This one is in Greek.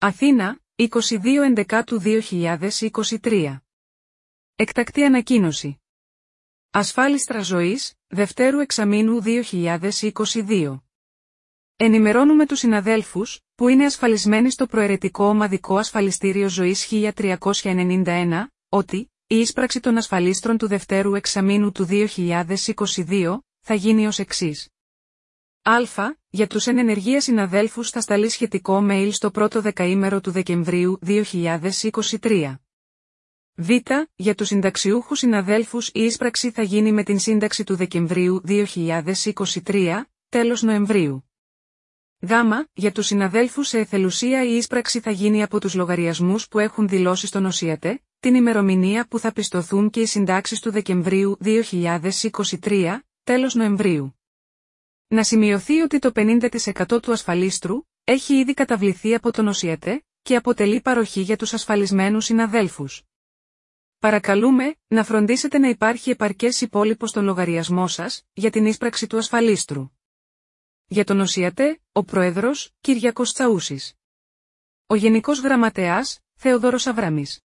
Αθήνα, 22/11/2023. Εκτακτή ανακοίνωση. Ασφάλιστρα ζωής, Δευτέρου εξαμήνου 2022. Ενημερώνουμε τους συναδέλφους, που είναι ασφαλισμένοι στο προαιρετικό ομαδικό ασφαλιστήριο ζωής 1391, ότι η ίσπραξη των ασφαλίστρων του Δευτέρου εξαμήνου του 2022 θα γίνει ως εξής. Α. Για τους εν ενεργεία συναδέλφους θα σταλεί σχετικό mail στο πρώτο δεκαήμερο του Δεκεμβρίου 2023. Β. Για τους συνταξιούχους συναδέλφους η ίσπραξη θα γίνει με την σύνταξη του Δεκεμβρίου 2023, τέλος Νοεμβρίου. Γ. Για τους συναδέλφους σε εθελουσία η ίσπραξη θα γίνει από τους λογαριασμούς που έχουν δηλώσει στον ΟΣΙΑΤΕ, την ημερομηνία που θα πιστωθούν και οι συντάξεις του Δεκεμβρίου 2023, τέλος Νοεμβρίου. Να σημειωθεί ότι το 50% του ασφαλίστρου έχει ήδη καταβληθεί από τον ΟΣΙΑΤΕ και αποτελεί παροχή για τους ασφαλισμένους συναδέλφους. Παρακαλούμε να φροντίσετε να υπάρχει επαρκές υπόλοιπο στον λογαριασμό σας για την ίσπραξη του ασφαλίστρου. Για τον ΟΣΙΑΤΕ, ο Πρόεδρος, Κυριάκος Τσαούσης. Ο Γενικός Γραμματέας, Θεόδωρος Αβραμής.